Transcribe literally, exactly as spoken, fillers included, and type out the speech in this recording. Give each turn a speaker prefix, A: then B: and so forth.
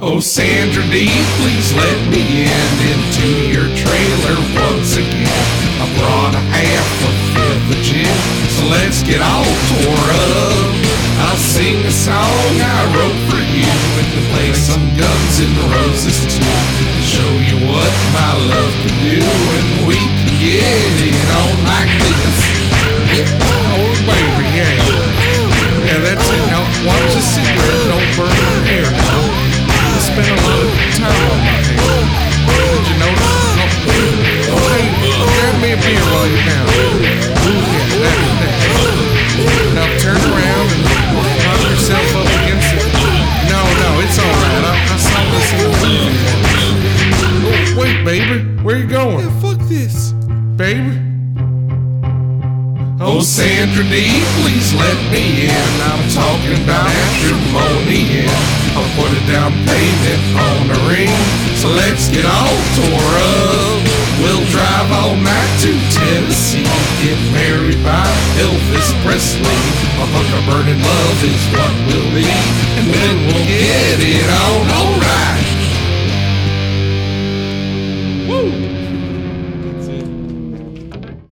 A: Oh, Sandra D, please let me in into your trailer once again. I brought a half a fifth of gin, so let's get all tore up. I'll sing a song I wrote for you and to play some Guns N' Roses too, to show you what my love can do, and we can get it on like this.
B: Oh, baby, yeah. Yeah, that's it. Now, watch the cigarette, don't burn your hair now. I spent a lot of time on my hair. Did you notice? Oh, oh hey, grab me a beer while you're down. Ooh, yeah, that, that. Now turn around and prop yourself up against it. No, no, it's alright. I, I saw this in the movie. Oh, wait, baby, where you going?
C: Yeah, fuck this.
B: Baby?
A: Oh, Sandra D, please let me in. I'm talking about matrimony, yeah. I'll put a down payment on a ring, so let's get all tore up. We'll drive all night to Tennessee, get married by Elvis Presley. A hunk of burning love is what we'll be, and then we'll get it on alright.